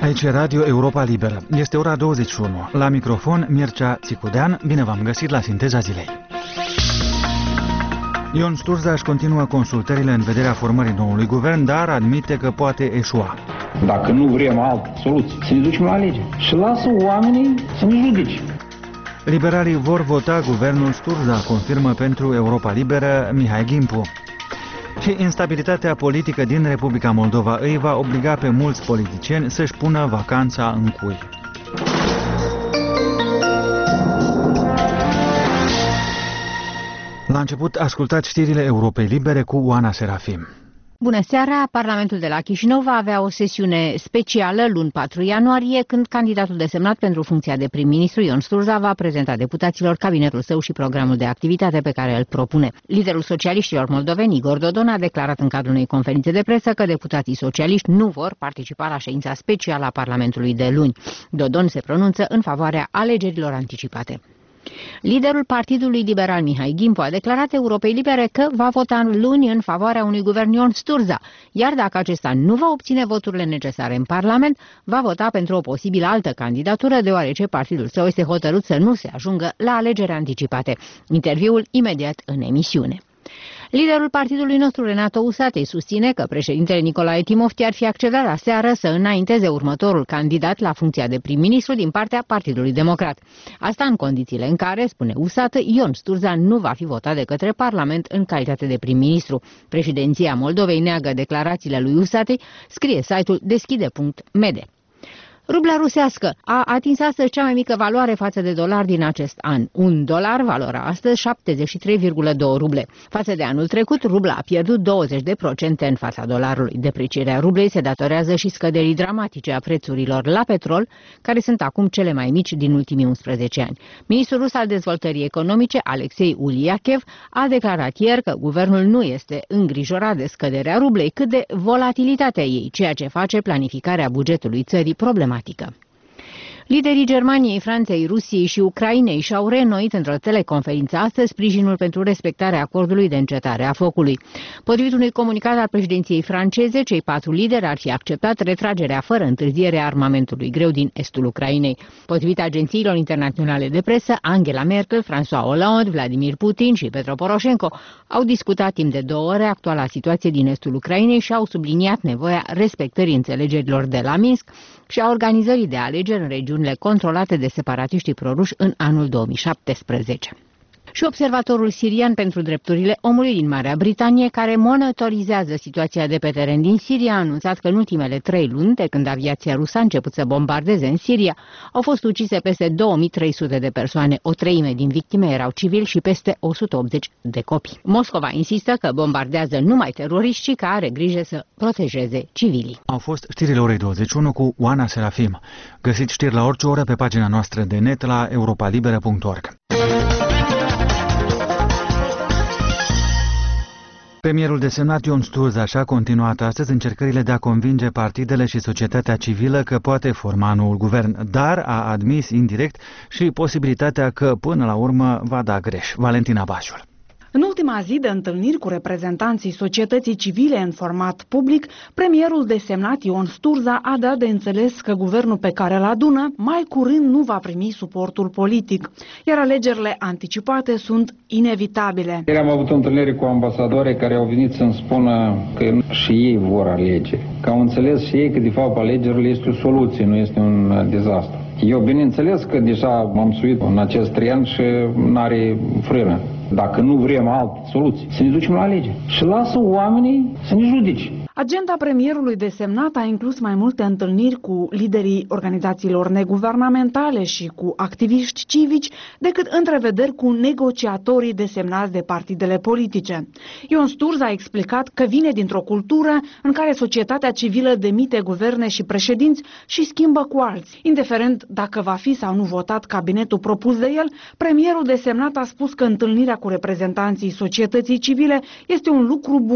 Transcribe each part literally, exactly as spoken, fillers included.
Aici e Radio Europa Liberă. Este ora douăzeci și unu. La microfon, Mircea Țicudean. Bine v-am găsit la Sinteza Zilei. Ion Sturza își continuă consultările în vederea formării noului guvern, dar admite că poate eșua. Dacă nu vrem altă soluție, să ne ducem la alegeri și lasă oamenii să ne judece. Liberalii vor vota guvernul Sturza, confirmă pentru Europa Liberă Mihai Gimpu. Și instabilitatea politică din Republica Moldova îi va obliga pe mulți politicieni să-și pună vacanța în cui. La început, ascultați știrile Europei Libere cu Oana Serafim. Bună seara! Parlamentul de la Chișinău va avea o sesiune specială luni patru ianuarie, când candidatul desemnat pentru funcția de prim-ministru, Ion Sturza, va prezenta deputaților cabinetul său și programul de activitate pe care îl propune. Liderul socialiștilor moldoveni, Igor Dodon, a declarat în cadrul unei conferințe de presă că deputații socialiști nu vor participa la ședința specială a Parlamentului de luni. Dodon se pronunță în favoarea alegerilor anticipate. Liderul Partidului Liberal Mihai Gimpu a declarat Europei Libere că va vota luni în favoarea unui guvern Ion Sturza, iar dacă acesta nu va obține voturile necesare în Parlament, va vota pentru o posibilă altă candidatură, deoarece partidul său este hotărât să nu se ajungă la alegeri anticipate. Interviul imediat în emisiune. Liderul partidului nostru, Renato Usatei, susține că președintele Nicolae Timofti ar fi acceptat aseară să înainteze următorul candidat la funcția de prim-ministru din partea Partidului Democrat. Asta în condițiile în care, spune Usată, Ion Sturza nu va fi votat de către Parlament în calitate de prim-ministru. Președinția Moldovei neagă declarațiile lui Usatei, scrie site-ul deschide punct mede. Rubla rusească a atins astăzi cea mai mică valoare față de dolar din acest an. Un dolar valora astăzi șaptezeci și trei virgulă doi ruble. Față de anul trecut, rubla a pierdut douăzeci de procente în fața dolarului. Deprecierea rublei se datorează și scăderii dramatice a prețurilor la petrol, care sunt acum cele mai mici din ultimii unsprezece ani. Ministrul rus al dezvoltării economice, Alexei Uliachev, a declarat ieri că guvernul nu este îngrijorat de scăderea rublei, cât de volatilitatea ei, ceea ce face planificarea bugetului țării problematică. Liderii Germaniei, Franței, Rusiei și Ucrainei și-au reînnoit într-o teleconferință astăzi sprijinul pentru respectarea acordului de încetare a focului. Potrivit unui comunicat al președinției franceze, cei patru lideri ar fi acceptat retragerea fără întârziere a armamentului greu din estul Ucrainei. Potrivit agențiilor internaționale de presă, Angela Merkel, François Hollande, Vladimir Putin și Petro Poroșenko au discutat timp de două ore actuala situație din estul Ucrainei și au subliniat nevoia respectării înțelegerilor de la Minsk și a organizării de alegeri în regiunile controlate de separatiștii proruși în anul două mii șaptesprezece. Și observatorul sirian pentru drepturile omului din Marea Britanie, care monitorizează situația de pe teren din Siria, a anunțat că în ultimele trei luni, de când aviația rusă a început să bombardeze în Siria, au fost ucise peste două mii trei sute de persoane, o treime din victime erau civili și peste o sută optzeci de copii. Moscova insistă că bombardează numai teroriști și că are grijă să protejeze civilii. Au fost știrile orei douăzeci și unu cu Oana Serafim. Găsiți știri la orice oră pe pagina noastră de net la europa liberă punct org. Premierul desemnat Ion Sturza și-a continuat astăzi încercările de a convinge partidele și societatea civilă că poate forma noul guvern, dar a admis indirect și posibilitatea că până la urmă va da greș. Valentina Bașul. În ultima zi de întâlniri cu reprezentanții societății civile în format public, premierul desemnat Ion Sturza a dat de înțeles că guvernul pe care îl adună mai curând nu va primi suportul politic, iar alegerile anticipate sunt inevitabile. Ieri am avut o întâlnire cu ambasadori care au venit să-mi spună că și ei vor alege, că au înțeles și ei că de fapt alegerile este o soluție, nu este un dezastru. Eu bineînțeles că deja m-am suit în acest trend și n-are frână. Dacă nu vrem altă soluție, să ne ducem la alegeri și lasă oamenii să ne judece. Agenda premierului desemnat a inclus mai multe întâlniri cu liderii organizațiilor neguvernamentale și cu activiști civici decât întrevederi cu negociatorii desemnați de partidele politice. Ion Sturza a explicat că vine dintr-o cultură în care societatea civilă demite guverne și președinți și schimbă cu alții. Indiferent dacă va fi sau nu votat cabinetul propus de el, premierul desemnat a spus că întâlnirea cu reprezentanții societății civile este un lucru bun.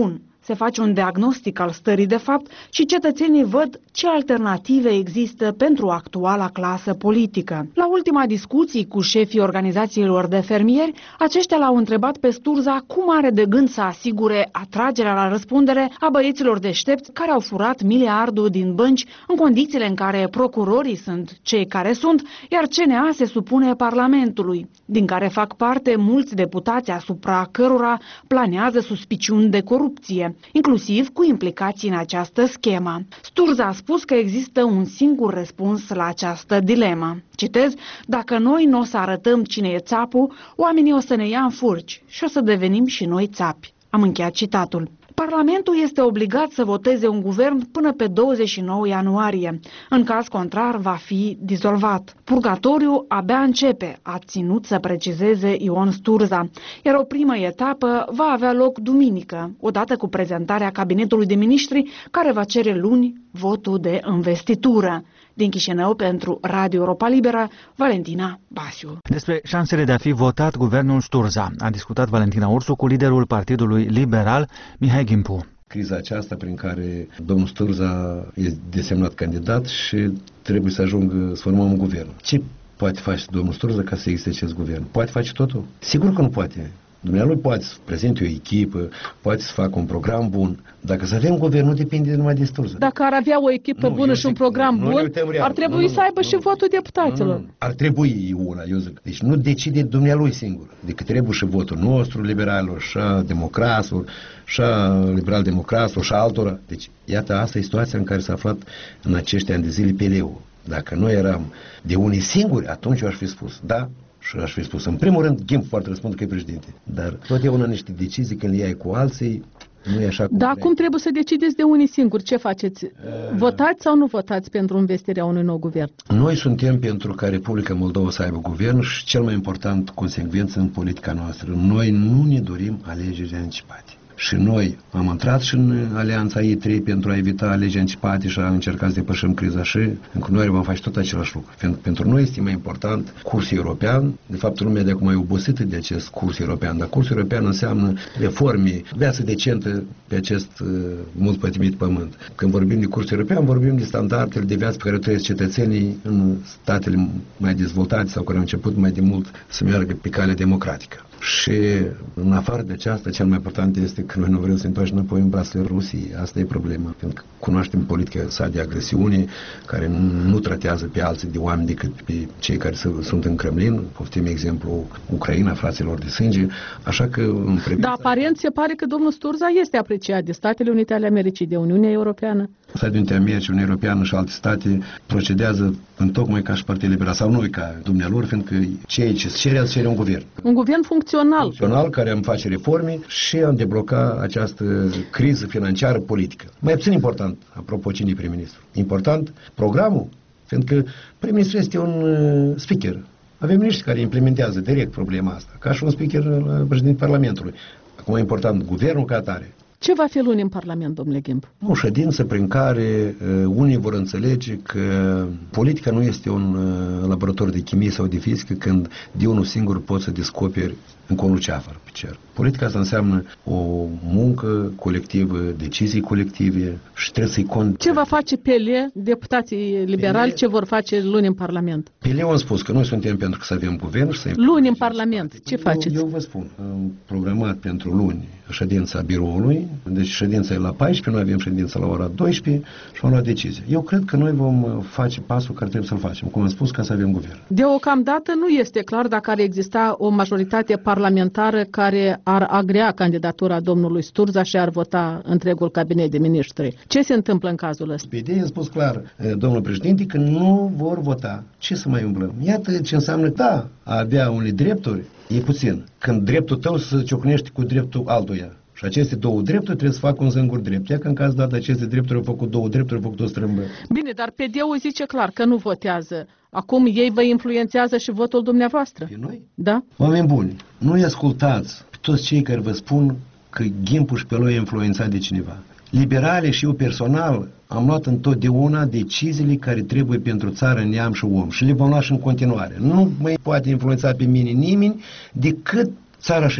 Se face un diagnostic al stării de fapt și cetățenii văd ce alternative există pentru actuala clasă politică. La ultima discuție cu șefii organizațiilor de fermieri, aceștia l-au întrebat pe Sturza cum are de gând să asigure atragerea la răspundere a băieților deștepți care au furat miliardul din bănci în condițiile în care procurorii sunt cei care sunt, iar C N A se supune Parlamentului, din care fac parte mulți deputați asupra cărora planează suspiciuni de corupție, inclusiv cu implicații în această schemă. Sturza a spus că există un singur răspuns la această dilemă. Citez, dacă noi nu o să arătăm cine e țapul, oamenii o să ne ia în furci și o să devenim și noi țapi. Am încheiat citatul. Parlamentul este obligat să voteze un guvern până pe douăzeci și nouă ianuarie. În caz contrar, va fi dizolvat. Purgatoriul abia începe, a ținut să precizeze Ion Sturza, iar o primă etapă va avea loc duminică, odată cu prezentarea cabinetului de miniștri, care va cere luni votul de investitură. Din Chișinău, pentru Radio Europa Liberă, Valentina Basiu. Despre șansele de a fi votat guvernul Sturza a discutat Valentina Ursu cu liderul Partidului Liberal, Mihai Gimpu. Criza aceasta prin care domnul Sturza este desemnat candidat și trebuie să ajungă să formăm un guvern. Ce poate face domnul Sturza ca să existe acest guvern? Poate face totul? Sigur că nu poate. Dumnealui poate să prezinte o echipă, poate să facă un program bun. Dacă să avem guvern, nu depinde numai de Sturza. Dacă ar avea o echipă nu, bună și un program nu, bun, nu ar trebui nu, nu, să aibă nu, și nu, votul deputaților. Nu, nu. Ar trebui una, eu zic. Deci nu decide dumnealui singur. Decât trebuie și votul nostru, liberalilor, și a democraților, și a liberal-democraților, și a altora. Deci, iată, asta e situația în care s-a aflat în acești ani de zile P L U. Dacă noi eram de unii singuri, atunci eu aș fi spus, da, și aș fi spus, în primul rând, Gimp foarte răspund că e președinte. Dar totdeauna niște decizii când le iei cu alții, nu e așa cum Dar cum trebuie să decideți de unii singuri? Ce faceți? Votați sau nu votați pentru investirea unui nou guvern? Noi suntem pentru ca Republica Moldova să aibă guvern și, cel mai important, consecvență în politica noastră. Noi nu ne dorim alegeri anticipate. Și noi am intrat și în alianța E trei pentru a evita alegeri anticipate și a încerca să depășim criza și în continuare vom face tot același lucru. Pentru noi este mai important cursul european. De fapt, lumea de acum e obosită de acest curs european, dar cursul european înseamnă reforme, viață decentă pe acest uh, mult pătimit pământ. Când vorbim de curs european, vorbim de standardele de viață pe care trăiesc cetățenii în statele mai dezvoltate sau care au început mai de mult să meargă pe calea democratică. Și în afară de aceasta, cel mai important este că noi nu vrem să întoarcem înapoi în brațele Rusiei. Asta e problema. Pentru că cunoaștem politica sa de agresiune, care nu tratează pe alții de oameni decât pe cei care sunt în Kremlin. Poftim exemplu Ucraina, fraților de sânge. Așa că... Da, aparent se pare că domnul Sturza este apreciat de Statele Unite ale Americii, de Uniunea Europeană. Statele Unite ale Americii, Uniunea Europeană și alte state procedează întocmai ca și Partidul Liberal, sau noi ca dumnealor, fiindcă ceea ce se cere, se cere un guvern. Un guvern funcțional. Funcțional, care am face reforme și am debloca această criză financiară politică. Mai puțin important, apropo, cine e prim-ministru. Important, programul, fiindcă prim-ministru este un uh, speaker. Avem miniștri care implementează direct problema asta, ca și un speaker uh, președinte Parlamentului. Acum e important guvernul ca atare. Ce va fi luni în Parlament, domnule Gimp? O ședință prin care uh, unii vor înțelege că politica nu este un uh, laborator de chimie sau de fizică când de unul singur poți să descoperi încă un luceafăr pe cer. Politica asta înseamnă o muncă colectivă, decizii colective și trebuie să-i cont... Ce va face P L, deputații liberali, P L... ce vor face luni în Parlament? P L am spus că noi suntem pentru că să avem guvern și să... Luni în Parlament, ce eu, faceți? Eu vă spun, am programat pentru luni ședința biroului, deci ședința e la paisprezece, noi avem ședința la ora douăsprezece și vom lua decizie. Eu cred că noi vom face pasul care trebuie să-l facem, cum am spus, ca să avem guvern. Deocamdată nu este clar dacă ar exista o majoritate parlamentară care ar agrea candidatura domnului Sturza și ar vota întregul cabinet de miniștri. Ce se întâmplă în cazul ăsta? P D a spus clar, domnul președinte, că nu vor vota. Ce să mai umblăm? Iată ce înseamnă, da, a avea unele drepturi e puțin. Când dreptul tău se ciocnește cu dreptul altuia. Și aceste două drepturi trebuie să facă un singur drept. Ia că în caz dat aceste drepturi au făcut două drepturi, au făcut o strâmbă. Bine, dar P D-ul zice clar că nu votează. Acum ei vă influențează și votul dumneavoastră. Pe noi? Da. Oameni buni, nu-i ascultați pe toți cei care vă spun că Gimpul și pe lui e influențat de cineva. Liberale și eu personal am luat întotdeauna deciziile care trebuie pentru țară, neam și om. Și le vom lua și în continuare. Nu mai poate influența pe mine nimeni decât țara și neam.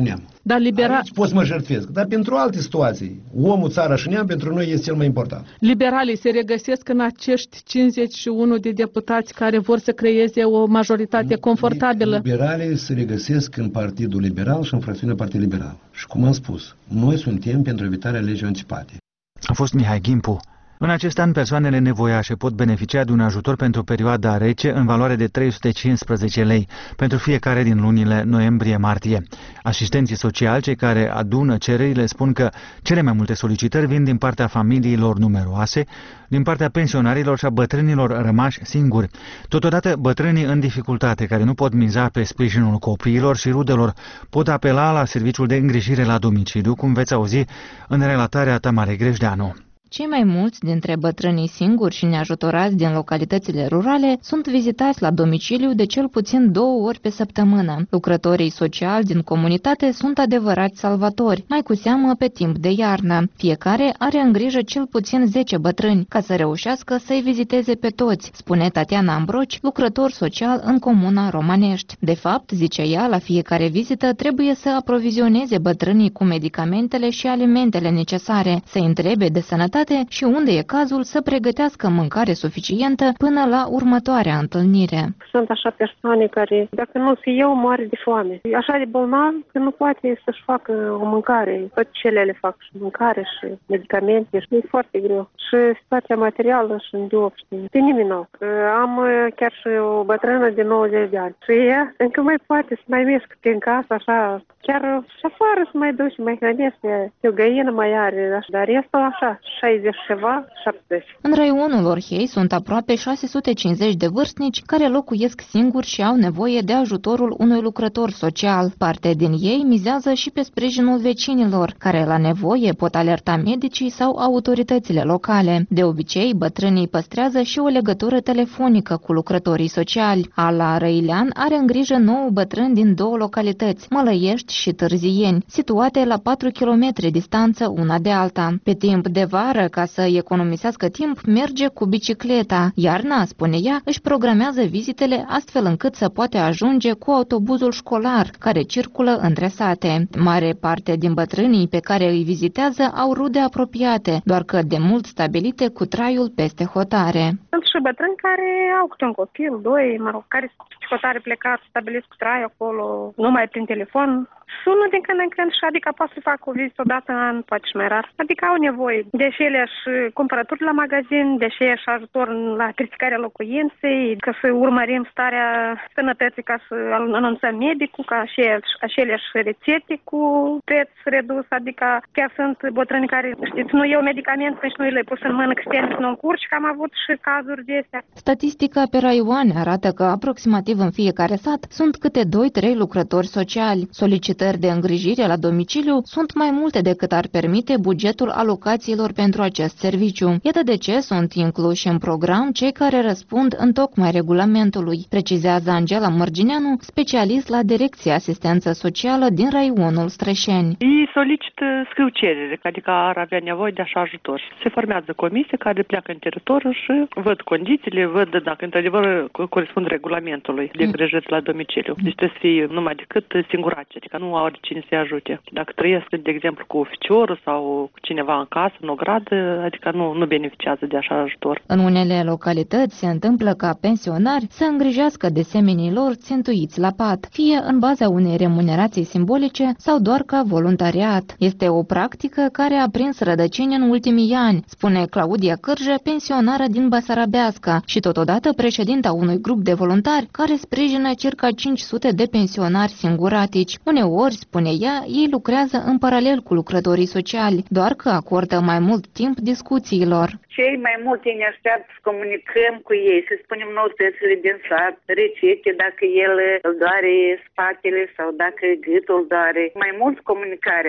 Dar libera... Aici pot să mă jertfesc. Dar pentru alte situații, omul, țara și neam, pentru noi este cel mai important. Liberalii se regăsesc în acești cincizeci și unu de deputați care vor să creeze o majoritate confortabilă? Liberalii se regăsesc în Partidul Liberal și în fracțiunea Partidul Liberal. Și cum am spus, noi suntem pentru evitarea legii anticipate. A fost Mihai Ghimpu. În acest an, persoanele nevoiașe pot beneficia de un ajutor pentru perioada rece în valoare de trei sute cincisprezece lei pentru fiecare din lunile noiembrie-martie. Asistenții sociali, cei care adună cererile, spun că cele mai multe solicitări vin din partea familiilor numeroase, din partea pensionarilor și a bătrânilor rămași singuri. Totodată, bătrânii în dificultate, care nu pot miza pe sprijinul copiilor și rudelor, pot apela la serviciul de îngrijire la domiciliu, cum veți auzi în relatarea Tamarei Grejdeanu. Cei mai mulți dintre bătrânii singuri și neajutorați din localitățile rurale sunt vizitați la domiciliu de cel puțin două ori pe săptămână. Lucrătorii sociali din comunitate sunt adevărați salvatori, mai cu seamă pe timp de iarnă. Fiecare are în grijă cel puțin zece bătrâni, ca să reușească să-i viziteze pe toți, spune Tatiana Ambroci, lucrător social în comuna Romanești. De fapt, zice ea, la fiecare vizită trebuie să aprovizioneze bătrânii cu medicamentele și alimentele necesare, să-i întrebe de sănătate și unde e cazul să pregătească mâncare suficientă până la următoarea întâlnire. Sunt așa persoane care, dacă nu fi eu, moare de foame. E așa de bolnav că nu poate să-și facă o mâncare. Tot cele le fac, și mâncare și medicamente. Și e foarte greu. Și situația materială și în job. Pe nimeni nu. Am chiar și o bătrână de nouăzeci de ani. Și ea încă mai poate să mai mișcă prin casă, așa, chiar și afară să mai duci, mai hrănește. O găină mai are, dar restul așa, șaizeci ceva, șaptezeci. În raionul Orhei sunt aproape șase sute cincizeci de vârstnici care locuiesc singuri și au nevoie de ajutorul unui lucrător social. Parte din ei mizează și pe sprijinul vecinilor, care la nevoie pot alerta medicii sau autoritățile locale. De obicei, bătrânii păstrează și o legătură telefonică cu lucrătorii sociali. Ala Răilean are în grijă nouă bătrâni din două localități, Mălăiești și Târzieni, situate la patru kilometri distanță una de alta. Pe timp de vară, ca să economisească timp, merge cu bicicleta. Iarna, spune ea, își programează vizitele astfel încât să poate ajunge cu autobuzul școlar, care circulă între sate. Mare parte din bătrânii pe care îi vizitează au rude apropiate, doar că de mult stabilite cu traiul peste hotare. Sunt și bătrâni care au câte un copil, doi, mă rog, care sunt hotare plecat, stabiliți cu trai acolo, numai prin telefon. Sună din când în când și adică pot să fac o vizită odată în an, poate și mai rar. Adică au nevoie de și cumpărături la magazin, de și ajutor la criticarea locuinței, ca să urmărim starea sănătății, ca să anunțăm medicul, ca și aceleași rețete cu preț redus. Adică chiar sunt bătrâni care, știți, nu iau medicament, nici nu le pus în mână că să nu încurci, că am avut și cazuri de astea. Statistica pe raioane arată că aproximativ în fiecare sat sunt câte doi trei lucrători sociali. Solicitări de îngrijire la domiciliu sunt mai multe decât ar permite bugetul alocațiilor pentru acest serviciu. Iată de ce sunt incluși în program cei care răspund în tocmai regulamentului, precizează Angela Mărgineanu, specialist la Direcția Asistență Socială din raionul Strășeni. Ei solicită, scriu cerere, adică ar avea nevoie de așa ajutor. Se formează comisie care pleacă în teritoriu și văd condițiile, văd dacă într-adevăr corespund regulamentului de îngrijire la domiciliu. Deci trebuie să fie numai decât singurace, adică nu au cine să-i ajute. Dacă trăiesc, de exemplu, cu oficiorul sau cu cineva în casă, în ogradă, adică nu, nu beneficiază de așa ajutor. În unele localități se întâmplă ca pensionari să îngrijească de semenii lor țintuiți la pat, fie în baza unei remunerații simbolice sau doar ca voluntariat. Este o practică care a prins rădăcini în ultimii ani, spune Claudia Cârjă, pensionară din Basarabeasca și totodată președinta unui grup de voluntari care sprijină circa cinci sute de pensionari singuratici. Uneori, spune ea, ei lucrează în paralel cu lucrătorii sociali, doar că acordă mai mult timp discuțiilor. Cei mai mulți ne așteaptă să comunicăm cu ei, să spunem noutățile din sat, rețete, dacă el îl doare spatele sau dacă gâtul doare. Mai mult comunicarea.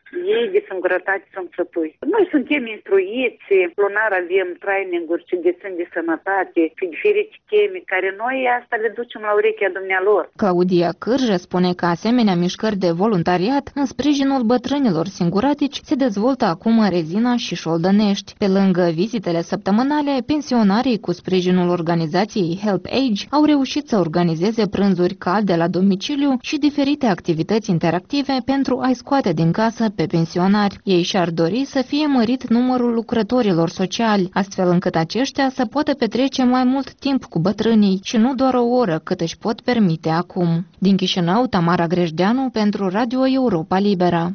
Ei de singurătate sunt sătui. Noi suntem instruiți, lunar avem training-uri ce dețin de sănătate și diferite teme care noi asta le ducem la urechea dumnealor. Claudia Cârjă spune că asemenea mișcări de voluntariat în sprijinul bătrânilor singuratici se dezvoltă acum în Rezina și Șoldănești. Pe lângă vizitele săptămânale, pensionarii cu sprijinul organizației Help Age au reușit să organizeze prânzuri calde la domiciliu și diferite activități interactive pentru a-i scoate din casă pe pensionari. Ei și-ar dori să fie mărit numărul lucrătorilor sociali, astfel încât aceștia să poată petrece mai mult timp cu bătrânii și nu doar o oră cât își pot permite acum. Din Chișinău, Tamara Grejdeanu pentru Radio Europa Liberă.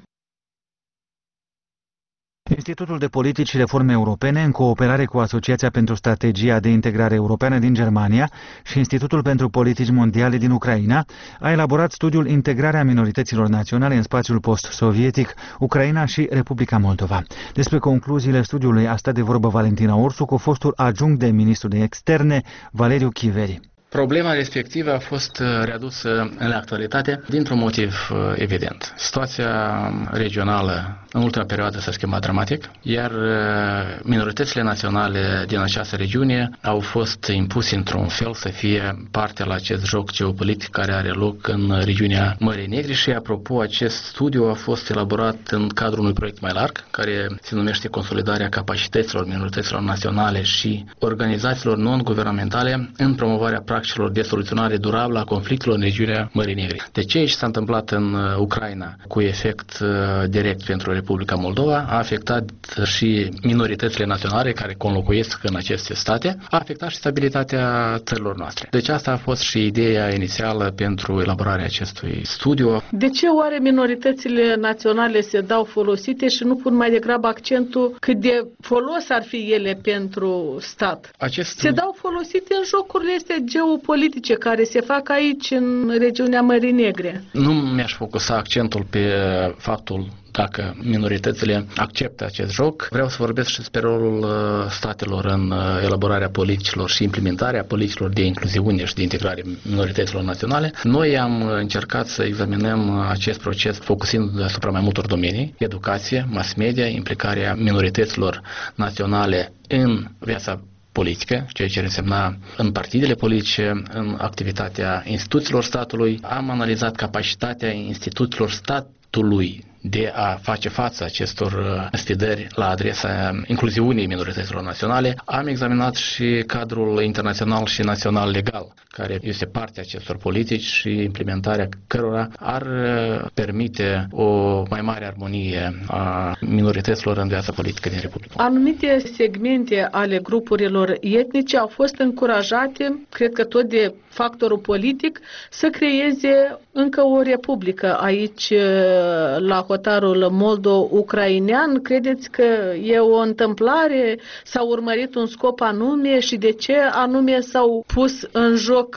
Institutul de Politici și Reforme Europene, în cooperare cu Asociația pentru Strategia de Integrare Europeană din Germania și Institutul pentru Politici Mondiale din Ucraina, a elaborat studiul Integrarea minorităților naționale în spațiul post-sovietic, Ucraina și Republica Moldova. Despre concluziile studiului a stat de vorbă Valentina Orsu cu fostul adjunct de ministru de externe, Valeriu Chiveri. Problema respectivă a fost readusă în actualitate dintr-un motiv evident. Situația regională în ultima perioadă s-a schimbat dramatic, iar minoritățile naționale din această regiune au fost impuse într-un fel să fie parte la acest joc geopolitic care are loc în regiunea Mării Negre și, apropo, acest studiu a fost elaborat în cadrul unui proiect mai larg care se numește Consolidarea capacităților minorităților naționale și organizațiilor non-guvernamentale în promovarea practicilor de soluționare durabilă a conflictelor în regiunea Mării Negre. De ce s-a întâmplat în Ucraina cu efect direct pentru Republica Moldova, a afectat și minoritățile naționale care conlocuiesc în aceste state, a afectat și stabilitatea țărilor noastre. Deci asta a fost și ideea inițială pentru elaborarea acestui studiu. De ce oare minoritățile naționale se dau folosite și nu pun mai degrabă accentul cât de folos ar fi ele pentru stat? Acest... Se dau folosite în jocurile astea geopolitice care se fac aici în regiunea Mării Negre. Nu mi-aș focusa accentul pe faptul dacă minoritățile acceptă acest joc. Vreau să vorbesc și despre rolul statelor în elaborarea politicilor și implementarea politicilor de incluziune și de integrare minorităților naționale. Noi am încercat să examinăm acest proces focusând asupra mai multor domenii: educație, mass media, implicarea minorităților naționale în viața politică, ceea ce însemna în partidele politice, în activitatea instituțiilor statului. Am analizat capacitatea instituțiilor statului de a face față acestor sfidări la adresa incluziunii minorităților naționale. Am examinat și cadrul internațional și național legal, care este parte a acestor politici și implementarea cărora ar permite o mai mare armonie a minorităților în viața politică din Republica. Anumite segmente ale grupurilor etnice au fost încurajate, cred că tot de factorul politic, să creeze încă o republică aici la hotarul moldo-ucrainean. Credeți că e o întâmplare? S-a urmărit un scop anume și de ce anume s-au pus în joc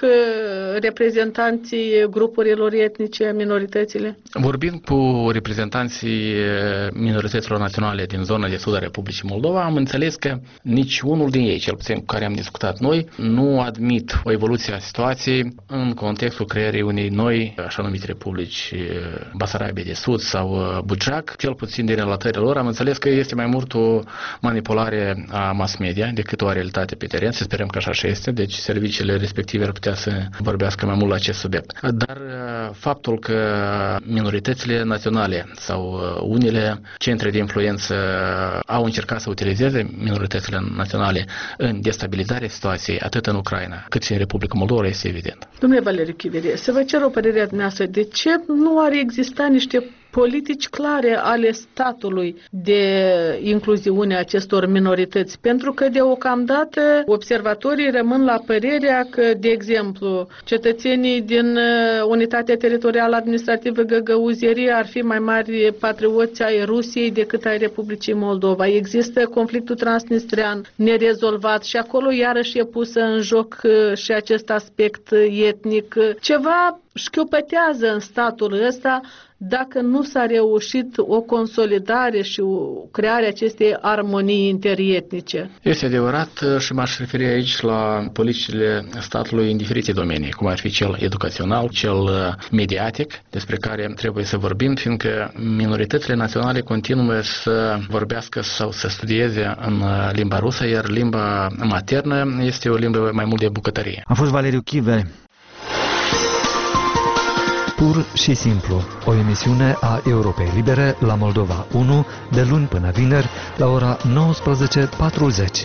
reprezentanții grupurilor etnice, minoritățile? Vorbind cu reprezentanții minorităților naționale din zona de sud a Republicii Moldova, am înțeles că nici unul din ei, cel puțin cu care am discutat noi, nu admit o evoluție a situației în contextul creării unei noi, așa numite republici Basarabia de Sud sau Buceac. Cel puțin din relatările lor am înțeles că este mai mult o manipulare a mass media decât o realitate pe teren. Să sperăm că așa și este, deci serviciile respective ar putea să vorbească mai mult la acest subiect. Dar faptul că minoritățile naționale sau unele centre de influență au încercat să utilizeze minoritățile naționale în destabilizarea situației atât în Ucraina cât și în Republica Moldova este evident. Domnule Valeriu Chiveri, să vă cer o părere a dumneavoastră. De ce nu ar exista niște politici clare ale statului de incluziune a acestor minorități? Pentru că deocamdată observatorii rămân la părerea că, de exemplu, cetățenii din Unitatea Teritorială Administrativă Găgăuzierie ar fi mai mari patrioți ai Rusiei decât ai Republicii Moldova. Există conflictul transnistrean nerezolvat și acolo iarăși e pusă în joc și acest aspect etnic. Ceva șchiopătează în statul ăsta dacă nu s-a reușit o consolidare și o creare acestei armonii interietnice. Este adevărat și m-aș referi aici la politicile statului în diferite domenii, cum ar fi cel educațional, cel mediatic, despre care trebuie să vorbim, fiindcă minoritățile naționale continuă să vorbească sau să studieze în limba rusă, iar limba maternă este o limbă mai mult de bucătărie. A fost Valeriu Chiver. Pur și simplu, o emisiune a Europei Libere la Moldova unu, de luni până vineri, la ora nouăsprezece patruzeci.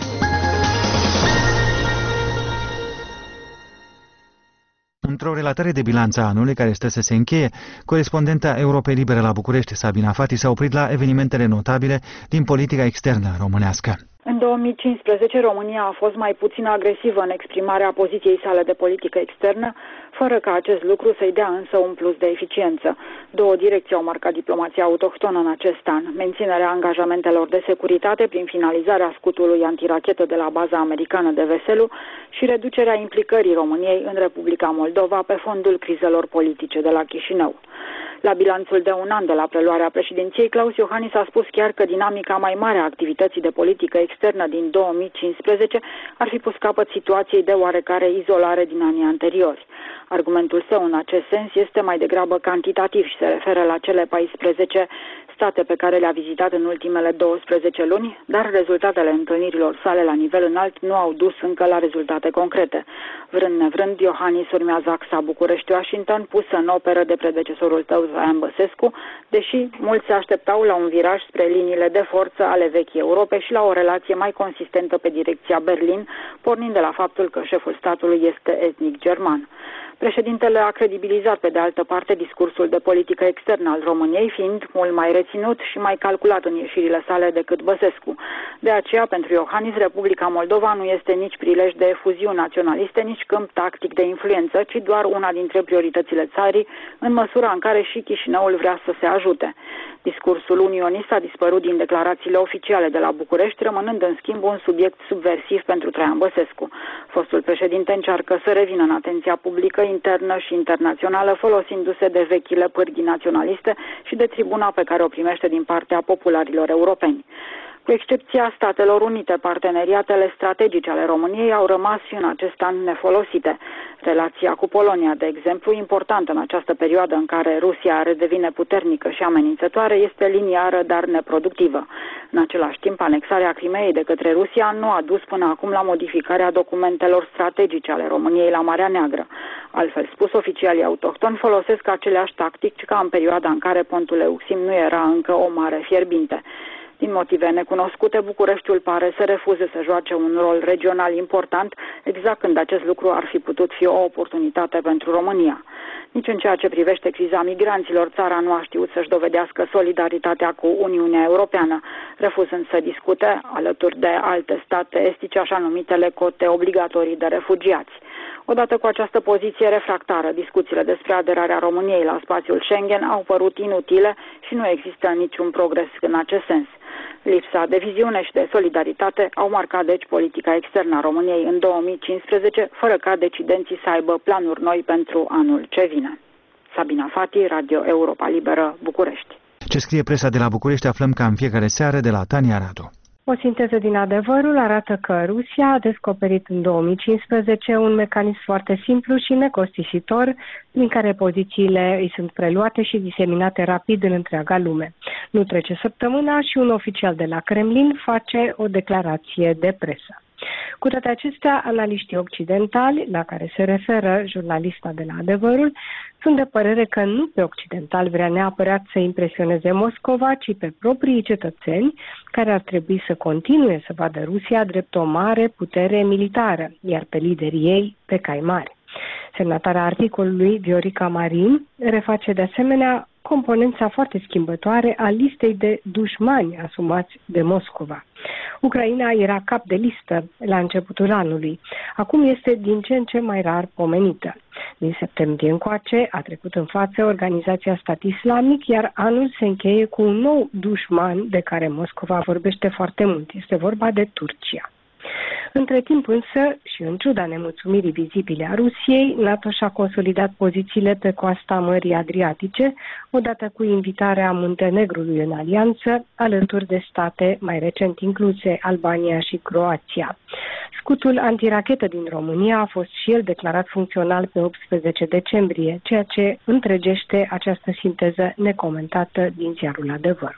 Într-o relatare de bilanț a anului care stă să se încheie, corespondenta Europei Libere la București, Sabina Fati, s-a oprit la evenimentele notabile din politica externă românească. În două mii cincisprezece, România a fost mai puțin agresivă în exprimarea poziției sale de politică externă, fără ca acest lucru să-i dea însă un plus de eficiență. Două direcții au marcat diplomația autohtonă în acest an: menținerea angajamentelor de securitate prin finalizarea scutului antirachetă de la baza americană de Veselu și reducerea implicării României în Republica Moldova pe fondul crizelor politice de la Chișinău. La bilanțul de un an de la preluarea președinției, Claus Iohannis a spus chiar că dinamica mai mare a activității de politică externă din două mii cincisprezece ar fi pus capăt situației de oarecare izolare din anii anteriori. Argumentul său în acest sens este mai degrabă cantitativ și se referă la cele paisprezece state pe care le-a vizitat în ultimele douăsprezece luni, dar rezultatele întâlnirilor sale la nivel înalt nu au dus încă la rezultate concrete. Vrând nevrând, Iohannis urmează axa București-Washington, pusă în operă de predecesorul tău, Traian Băsescu, deși mulți se așteptau la un viraj spre liniile de forță ale vechii Europe și la o relație mai consistentă pe direcția Berlin, pornind de la faptul că șeful statului este etnic german. Președintele a credibilizat pe de altă parte discursul de politică externă al României, fiind mult mai reținut și mai calculat în ieșirile sale decât Băsescu. De aceea, pentru Iohannis, Republica Moldova nu este nici prilej de efuziuni naționaliste, nici câmp tactic de influență, ci doar una dintre prioritățile țării, în măsura în care și Chișinăul vrea să se ajute. Discursul unionist a dispărut din declarațiile oficiale de la București, rămânând în schimb un subiect subversiv pentru Traian Băsescu. Fostul președinte încearcă să revină în atenția publică internă și internațională, folosindu-se de vechile pârghii naționaliste și de tribuna pe care o primește din partea popularilor europeni. Cu excepția Statelor Unite, parteneriatele strategice ale României au rămas și în acest an nefolosite. Relația cu Polonia, de exemplu, importantă în această perioadă în care Rusia redevine puternică și amenințătoare, este liniară, dar neproductivă. În același timp, anexarea Crimeei de către Rusia nu a dus până acum la modificarea documentelor strategice ale României la Marea Neagră. Altfel spus, oficialii autohtoni folosesc aceleași tactici ca în perioada în care pontul Euxin nu era încă o mare fierbinte. Din motive necunoscute, Bucureștiul pare să refuze să joace un rol regional important, exact când acest lucru ar fi putut fi o oportunitate pentru România. Nici în ceea ce privește criza migranților, țara nu a știut să-și dovedească solidaritatea cu Uniunea Europeană, refuzând să discute, alături de alte state estice, așa numitele cote obligatorii de refugiați. Odată cu această poziție refractară, discuțiile despre aderarea României la spațiul Schengen au părut inutile și nu există niciun progres în acest sens. Lipsa de viziune și de solidaritate au marcat deci politica externă a României în două mii cincisprezece, fără ca decidenții să aibă planuri noi pentru anul ce vine. Sabina Fati, Radio Europa Liberă, București. Ce scrie presa de la București aflăm ca în fiecare seară de la Tania Radu. O sinteză din Adevărul arată că Rusia a descoperit în două mii cincisprezece un mecanism foarte simplu și necostisitor, prin care pozițiile îi sunt preluate și diseminate rapid în întreaga lume. Nu trece săptămâna și un oficial de la Kremlin face o declarație de presă. Cu toate acestea, analiștii occidentali, la care se referă jurnalista de la Adevărul, sunt de părere că nu pe occidental vrea neapărat să impresioneze Moscova, ci pe proprii cetățeni, care ar trebui să continue să vadă Rusia drept o mare putere militară, iar pe liderii ei pe cai mari. Semnatarea articolului, Viorica Marin, reface de asemenea componența foarte schimbătoare a listei de dușmani asumați de Moscova. Ucraina era cap de listă la începutul anului. Acum este din ce în ce mai rar pomenită. Din septembrie încoace a trecut în față Organizația Stat Islamic, iar anul se încheie cu un nou dușman de care Moscova vorbește foarte mult. Este vorba de Turcia. Între timp însă, și în ciuda nemulțumirii vizibile a Rusiei, NATO și-a consolidat pozițiile pe coasta Mării Adriatice, odată cu invitarea Muntenegrului în alianță, alături de state mai recent incluse, Albania și Croația. Scutul antirachetă din România a fost și el declarat funcțional pe optsprezece decembrie, ceea ce întregește această sinteză necomentată din ziarul Adevăr.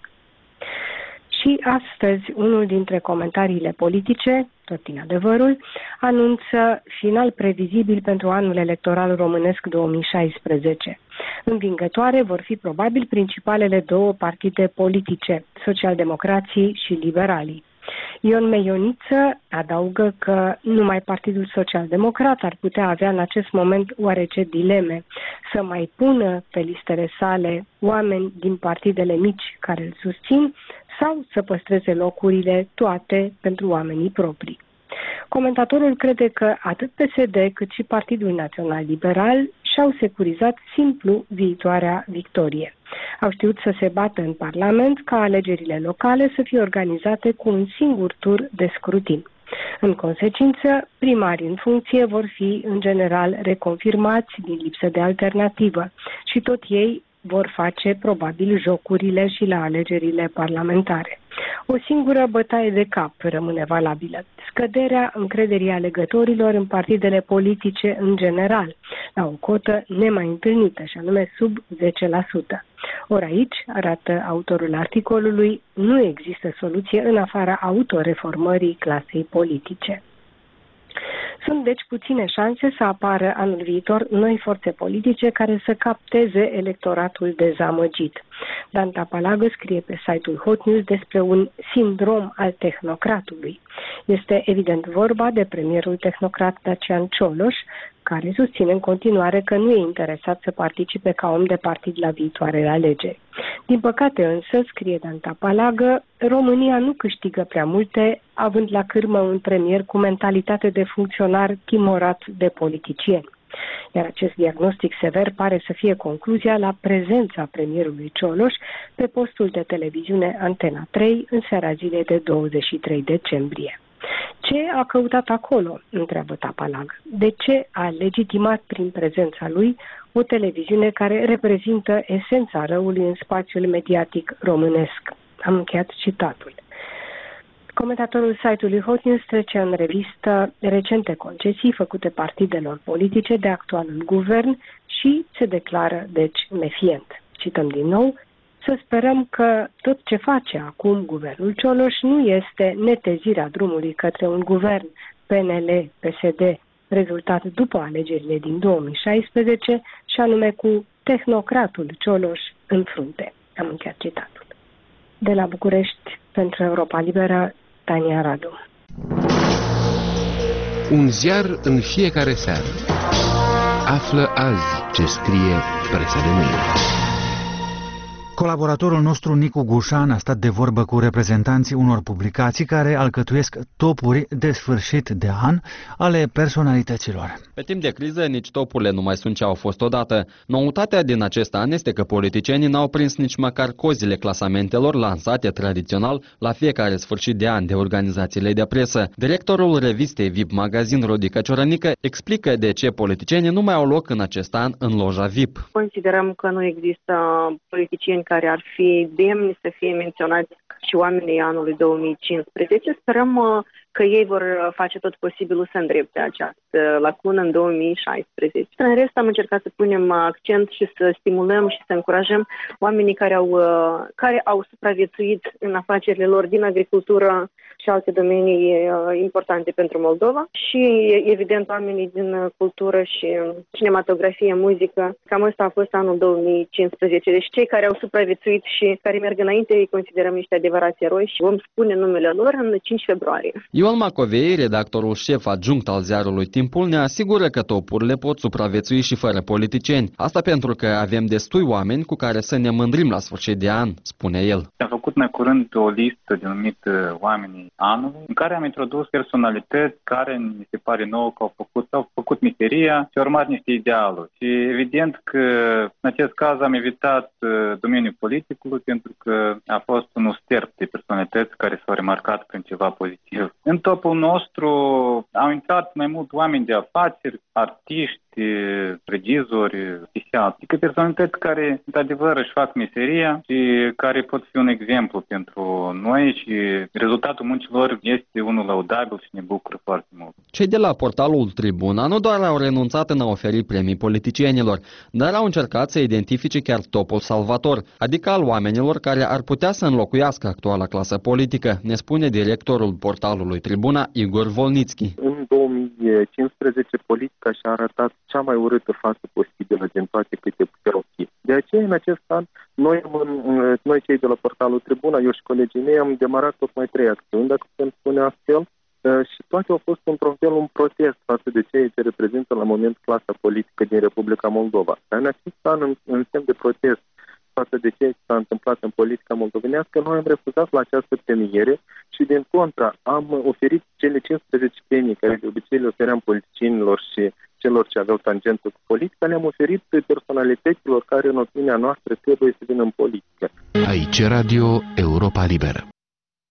Și astăzi, unul dintre comentariile politice, tot din Adevărul, anunță final previzibil pentru anul electoral românesc două mii șaisprezece. Învingătoare vor fi probabil principalele două partide politice, socialdemocrații și liberalii. Ion Meioniță adaugă că numai Partidul Social-Democrat ar putea avea în acest moment oarece dileme, să mai pună pe listele sale oameni din partidele mici care îl susțin sau să păstreze locurile toate pentru oamenii proprii. Comentatorul crede că atât P S D cât și Partidul Național Liberal și-au securizat simplu viitoarea victorie. Au știut să se bată în Parlament ca alegerile locale să fie organizate cu un singur tur de scrutin. În consecință, primarii în funcție vor fi în general reconfirmați din lipsă de alternativă și tot ei vor face probabil jocurile și la alegerile parlamentare. O singură bătaie de cap rămâne valabilă: scăderea încrederii alegătorilor în partidele politice în general, la o cotă nemai întâlnită, și anume sub zece la sută. Ori aici, arată autorul articolului, nu există soluție în afara autoreformării clasei politice. Sunt deci puține șanse să apară anul viitor noi forțe politice care să capteze electoratul dezamăgit. Dan Tapalagă scrie pe site-ul Hot News despre un sindrom al tehnocratului. Este evident vorba de premierul tehnocrat Dacian Cioloș, care susține în continuare că nu e interesat să participe ca om de partid la viitoarele alegeri. Din păcate însă, scrie Dan Tapalagă, România nu câștigă prea multe, având la cârmă un premier cu mentalitate de funcționar timorat de politicieni. Iar acest diagnostic sever pare să fie concluzia la prezența premierului Cioloș pe postul de televiziune Antena trei în seara zilei de douăzeci și trei decembrie. Ce a căutat acolo? Întreabă Tapalag. De ce a legitimat prin prezența lui o televiziune care reprezintă esența răului în spațiul mediatic românesc? Am încheiat citatul. Comentatorul site-ului Hot News trece în revistă recente concesii făcute partidelor politice de actualul guvern și se declară, deci, mefient. Cităm din nou: să sperăm că tot ce face acum guvernul Cioloș nu este netezirea drumului către un guvern P N L P S D, rezultat după alegerile din două mii șaisprezece, și anume cu tehnocratul Cioloș în frunte. Am încheiat citatul. De la București, pentru Europa Liberă, Tania Radu. Un ziar în fiecare seară. Află azi ce scrie presa de mâine. Colaboratorul nostru Nicu Gușan a stat de vorbă cu reprezentanții unor publicații care alcătuiesc topuri de sfârșit de an ale personalităților. Pe timp de criză, nici topurile nu mai sunt ce au fost odată. Noutatea din acest an este că politicienii n-au prins nici măcar cozile clasamentelor lansate tradițional la fiecare sfârșit de an de organizațiile de presă. Directorul revistei V I P Magazin, Rodica Ciorănică, explică de ce politicienii nu mai au loc în acest an în loja V I P. Considerăm că nu există politicieni care ar fi demni să fie menționați și oamenii anului două mii cincisprezece. Sperăm că ei vor face tot posibilul să îndrepte această lacună în două mii șaisprezece. În rest, am încercat să punem accent și să stimulăm și să încurajăm oamenii care au, care au supraviețuit în afacerile lor din agricultură și alte domenii importante pentru Moldova și, evident, oamenii din cultură și cinematografie, muzică. Cam ăsta a fost anul două mii cincisprezece. Deci cei care au supraviețuit și care merg înainte îi considerăm niște adevărați eroi și vom spune numele lor în cinci februarie. Ioan Macovei, redactorul șef adjunct al ziarului Timpul, ne asigură că topurile pot supraviețui și fără politicieni. Asta pentru că avem destui oameni cu care să ne mândrim la sfârșit de an, spune el. Am făcut mai curând o listă denumită oamenii anului, în care am introdus personalități care mi se pare nouă că au făcut, au făcut miseria și au urmat niște idealuri. Și evident că în acest caz am evitat domeniul politicului pentru că a fost un sterp de personalități care s-au remarcat prin ceva pozitiv. În topul nostru au intrat mai mult oameni de afaceri, artiști, regizori, oficiali, adică personalități care, într-adevăr, își fac meseria și care pot fi un exemplu pentru noi și rezultatul muncilor este unul laudabil și ne bucură foarte mult. Cei de la portalul Tribuna nu doar au renunțat în a oferi premii politicienilor, dar au încercat să identifice chiar topul salvator, adică al oamenilor care ar putea să înlocuiască actuala clasă politică, ne spune directorul portalului Tribuna, Igor Volnitski. În două mii cincisprezece, politica și-a arătat cea mai urâtă față posibilă din toate câte puteau fi. De aceea, în acest an, noi, noi cei de la portalul Tribuna, eu și colegii mei, am demarat tocmai trei acțiuni, dacă putem spune astfel, și toate au fost într-un fel un protest față de ceea ce reprezintă la moment clasa politică din Republica Moldova. Dar în acest an, în, în semn de protest față de ceea ce s-a întâmplat în politica moldovenească, noi am refuzat la această premiere și, din contra, am oferit cele cincisprezece premii care de obicei le ofeream politicienilor și celor ce aveau tangență cu politica, le-am oferit personalităților care, în opinia noastră, trebuie să vină în politică. Aici Radio Europa Liberă.